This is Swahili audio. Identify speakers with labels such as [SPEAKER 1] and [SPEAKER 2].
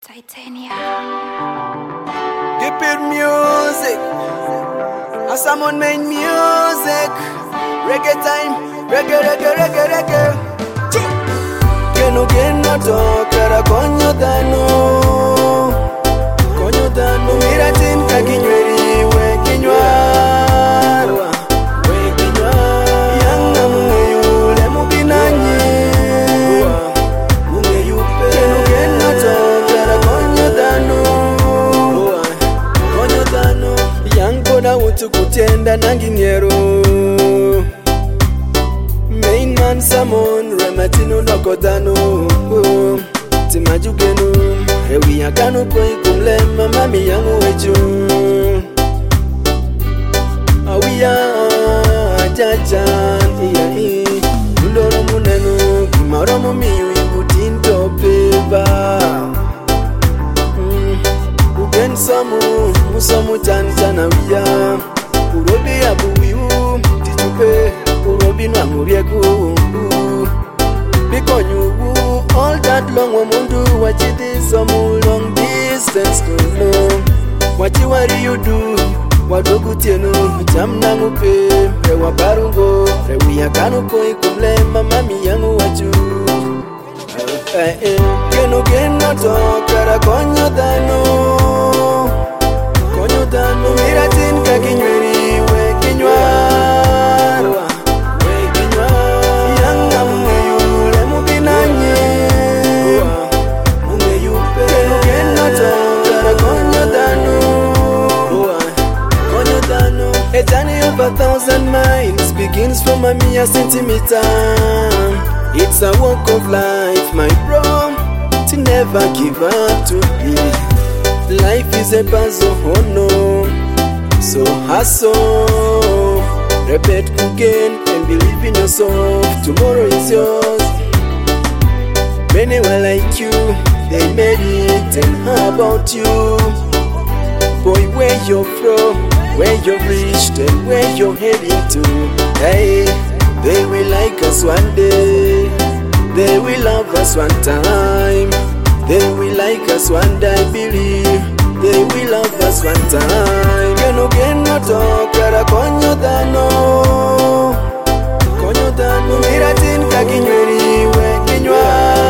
[SPEAKER 1] Titania.
[SPEAKER 2] Keep it music. As someone made music. Reggae time. Reggae. Keno tokara konyo dano miratin kakinyweri we kinywa yanga mungeyule mubinanyi keno tokara konyo dano yango na utu kutenda nanginyero main man samon rematino nokodano timajugeno ewi akanu koi kumlema mami yangu weju awiya jajan iya ndoro munenu kimaro mumiyu ibutindo peba ugen musomu janjana wiya urobi abuwiu titupe urobi namurieku bikonyugu all that long womundu wachidi somu long distance kuno wachi wari you do wadogu tienu jamna ngupe rewa barungo rewi akanu koi kumlema mami yangu waju Keno tokara konyo dano miratin kakinyweri we kinywa yanga mungeyule mubinanyi Keno tokara konyo dano A journey of 1,000 miles begins from a mere centimeter. It's a walk of life, my bro, to never give up to be. Life is a puzzle, oh no. So hustle, repeat again and believe in yourself. Tomorrow is yours. Many were like you, they made it, and how about you? Boy, where you're from, where you've reached, and where you're heading to. Hey, they will like us one day. They will love us one time. They will like us one day, believe. They will love us one time. Keno tokara konyo dano miratin kakinyweri we kinywa